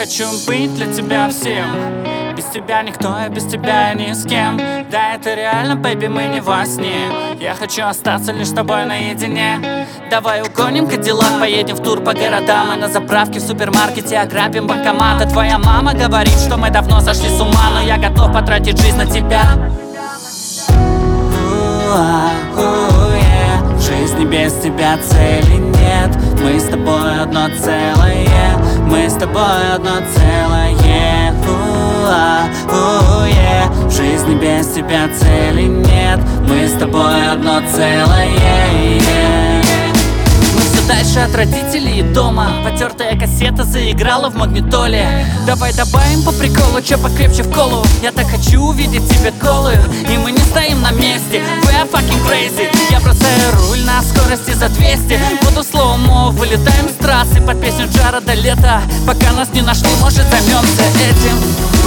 хочу быть для тебя всем. Без тебя никто, и без тебя ни с кем. Да, это реально, бэйби, мы не во сне. Я хочу остаться лишь с тобой наедине. Давай угоним Кадиллак, поедем в тур по городам. И на заправке в супермаркете ограбим банкомат. А твоя мама говорит, что мы давно сошли с ума, но я готов потратить жизнь на тебя. В жизни без тебя цели нет. Мы с тобой одно целое. Мы с тобой одно целое. В жизни без тебя цели нет. Мы с тобой одно целое. Мы все дальше от родителей и дома. Потертая кассета заиграла в магнитоле. Давай добавим по приколу, чё покрепче в колу. Я так хочу увидеть тебя голую. И мы не стоим на месте. We are fucking crazy. Я бросаю руль на скорости за 200. Буду слоумо, вылетаем с трассы под песню Джареда Лето. Пока нас не нашли, может займемся этим.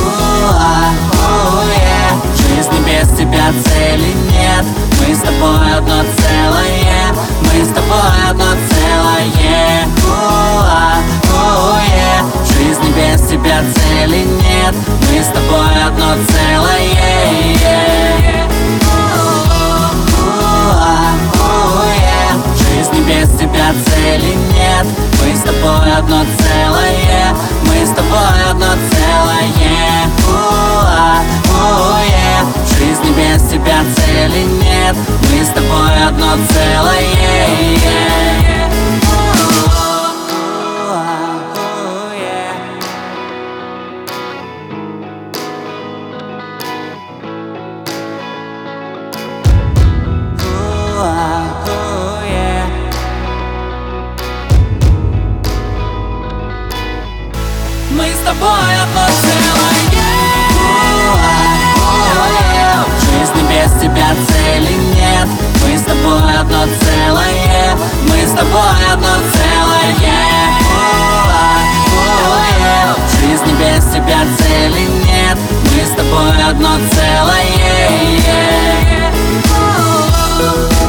В жизни без тебя цели нет. Мы с тобой одно целое. Мы с тобой одно целое. В жизни без тебя цели нет. Мы с тобой одно целое. В жизни без тебя цели нет. Мы с тобой одно целое. Мы с тобой одно целое. В жизни без тебя цели нет. Мы с тобой одно целое. Мы с тобой одно целое. В жизни без тебя цели нет. Мы с тобой одно целое. Мы с тобой одно целое. В жизни без тебя цели нет. Мы с тобой одно целое.